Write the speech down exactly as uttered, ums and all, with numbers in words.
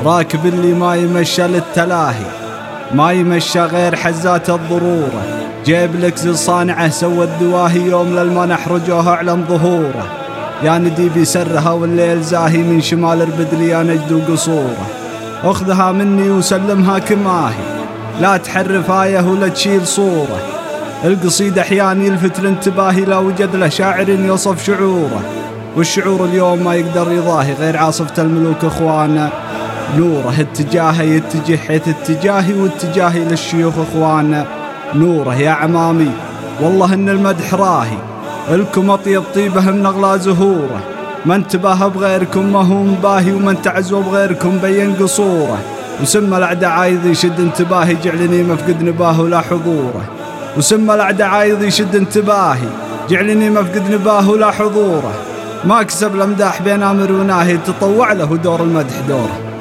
راكب اللي ما يمشى للتلاهي، ما يمشى غير حزات الضرورة. جيب لك زي صانعه سوى الدواهي، يوم للمنح رجوها اعلن ظهوره. يا ندي بيسرها والليل زاهي، من شمال اربدلي يا نجد وقصوره. اخذها مني وسلمها كماهي، لا تحرف آية ولا تشيل صورة. القصيد احيان يلفت الانتباهي، لا وجد له شاعر يوصف شعوره. والشعور اليوم ما يقدر يضاهي غير عاصفة الملوك اخوانا نوره. اتجاهه يتجه حيث اتجاهي، واتجاهي للشيوخ اخوانا نوره. يا عمامي والله ان المدح راهي، الكم اطيب طيبه من اغلى زهوره. من تباه بغيركم ما هو مباهي، ومن تعزوا بغيركم بين قصوره. وسمى الاعداء عايض يشد انتباهي، جعلني مفقد نباه ولا حضوره. وسمى الاعداء عايض يشد انتباهي، جعلني مفقد نباه ولا حضوره. ما كسب الامداح بين امر وناهي، تطوع له دور المدح دوره.